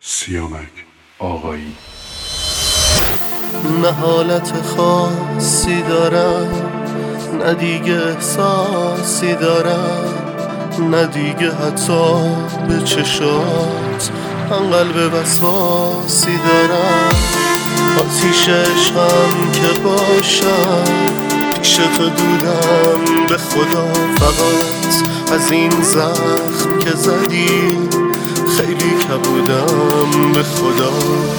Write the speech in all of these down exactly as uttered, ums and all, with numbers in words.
سیامک آقایی. نه حالت خاصی دارم، نه دیگه احساسی دارم، نه دیگه حتی به چشات من قلب وسواسی دارم. آتیش عشقم که باشم، پیش حدودم به خدا، فقط از این زخم که زدی خیلی کبودم به خدا.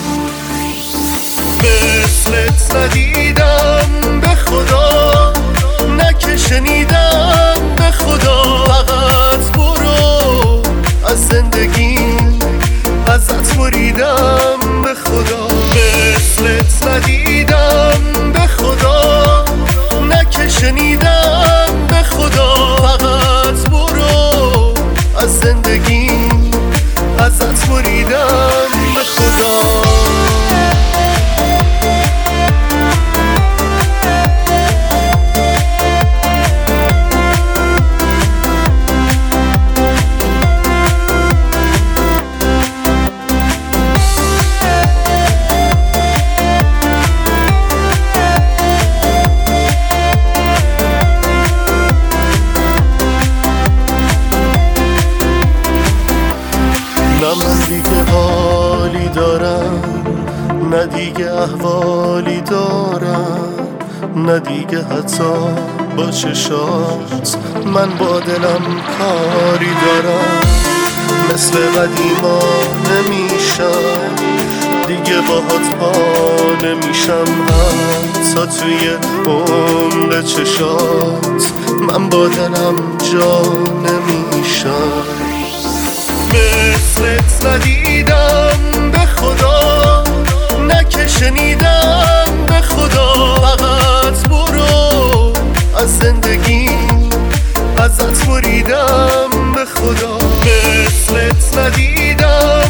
مثلت ندیدم به خدا، نه که شنیدم به خدا. فقط برو از زندگی، ازت بریدم به خدا. مثلت ندیدم به خدا، نه که شنیدم به خدا. فقط برو از زندگی، ازت بریدم به خدا. نه من دیگه حالی دارم، نه دیگه احوالی دارم، نه دیگه حتی با چشات من با دلم کاری دارم. مثل قدیما نمیشم دیگه، باهات پا نمیشم، حتی توی عمق چشات من با دلم جا نمیشم. مثلت ندیدم به خدا، نه که شنیدم به خدا. فقط برو از زندگی، ازت بریدم به خدا. مثلت ندیدم